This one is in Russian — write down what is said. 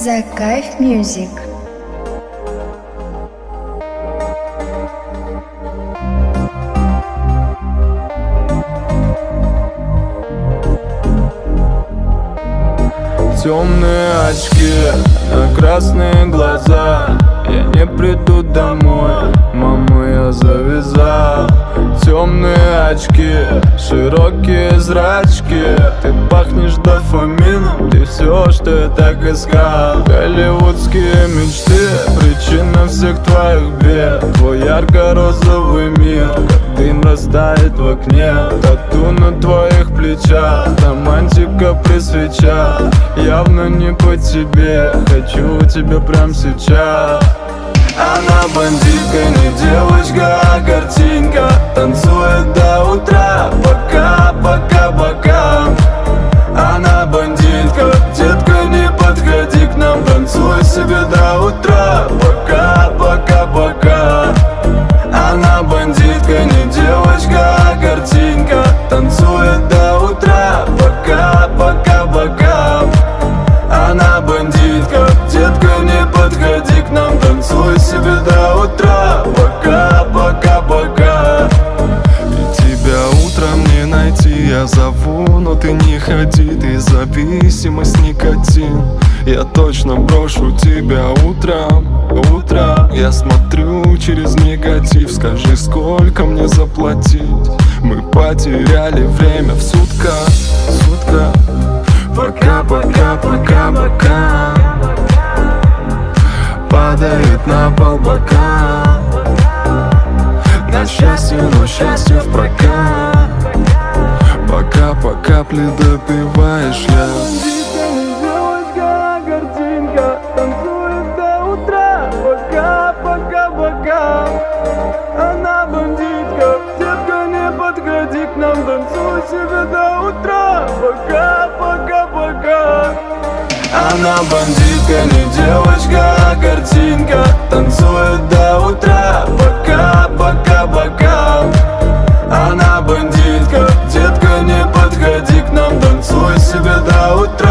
Закайф Music. Темные очки, красные глаза. Я не приду домой, маму я завязал. Темные очки, широкие зрачки. Ты пахнешь дофамином, ты все, что я так искал. Голливудские мечты, причина всех твоих бед. Твой ярко-розовый мир, как дым растает в окне. Тату на твоих плечах, романтика при свечах. Явно не по тебе, хочу тебя прямо сейчас. Она бандитка, не девочка, а картинка. Танцует до утра, пока, пока. Она бандитка, детка, не подходи к нам. Танцуй себе до утра, пока. Она бандитка, не девочка, а картинка. Танцует до утра, пока. Она бандитка, детка, не подходи к нам. Танцуй себе до утра, пока. И тебя утром не найти, я зову, но ты не ходи. Ты зависимость, никотин. Я точно брошу тебя утром. Я смотрю через негатив. Скажи, сколько мне заплатить? Мы потеряли время в сутках. Пока. Падает на пол бока. На счастье, но счастье в прокат. Пока по капле допиваешь я. Бандитка, не девочка, а картинка. Танцует до утра, пока. Она бандитка, детка, не подходи к нам. Танцуй себе до утра, пока. Она бандитка, не девочка, а картинка. Танцует до утра, пока. Она бандитка, детка, не подходи к нам. Танцуй себе до утра.